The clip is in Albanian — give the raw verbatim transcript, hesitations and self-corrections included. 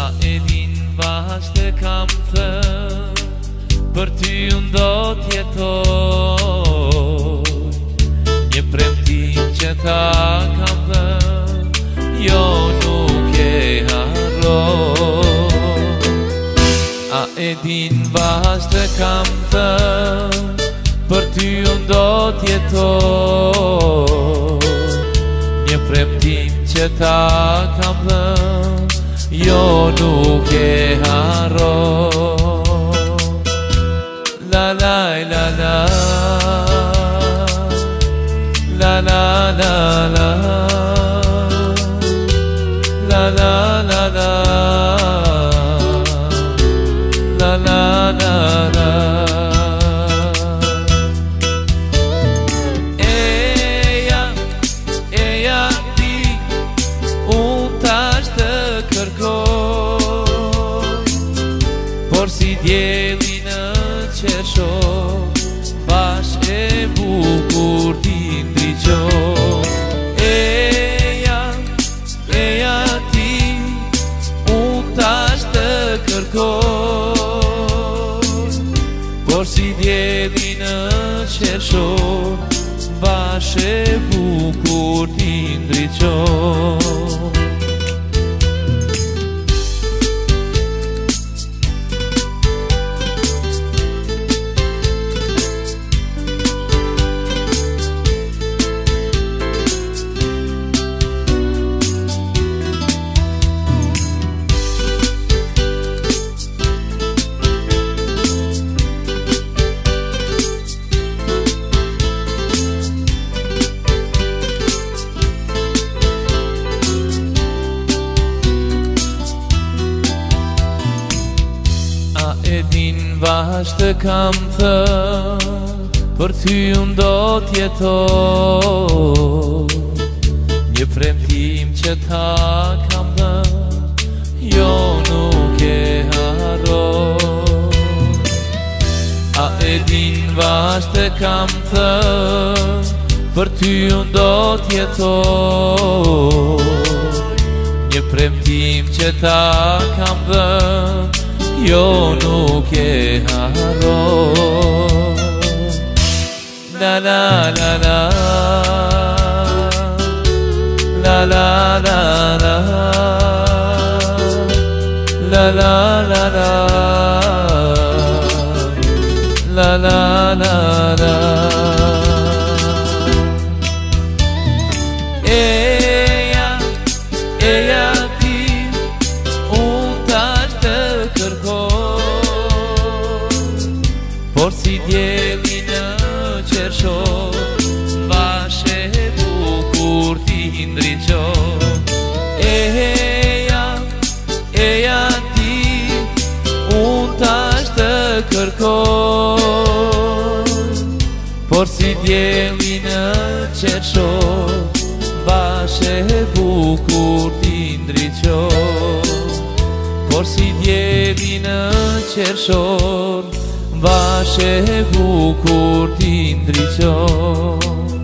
A e din vazhde kam thënë, për ty unë do t'jetoj. Një premtim që ta kam dhënë, jo nuk e harroj. A e din vazhde kam thënë, për ty unë do t'jetoj. Një premtim që ta kam dhënë, jo nuk e harroj. La la la la, la la la la, la la la la, la la la la. Eja, eja ti, unë tash të kërkoj, por si djeli në qershor, bashkë e bukur ti ndriqoj. Eja, eja ti, unë tash të kërkoj, por si djeli në qershor, bashkë e bukur ti ndriqoj. E din vazhde kam thënë, për ty unë do t'jetoj. Një premtim që ta kam dhënë, jo nuk e harroj. A e din vazhde kam thënë, për ty unë do t'jetoj. Një premtim që ta kam dhënë, jo nuk e harroj. La la la la, la la la la, la la la la, la la la la. Eja, eja ti, unë tash të kërkoj, por si djeli në qershor, bashkë e bukur ti ndriqoj. Eja, eja ti, unë tash të kërkoj, por si djeli në qershor, bashkë e bukur ti ndriqoj. Por si djeli në qershor, bashkë e bukur ti ndriqoj.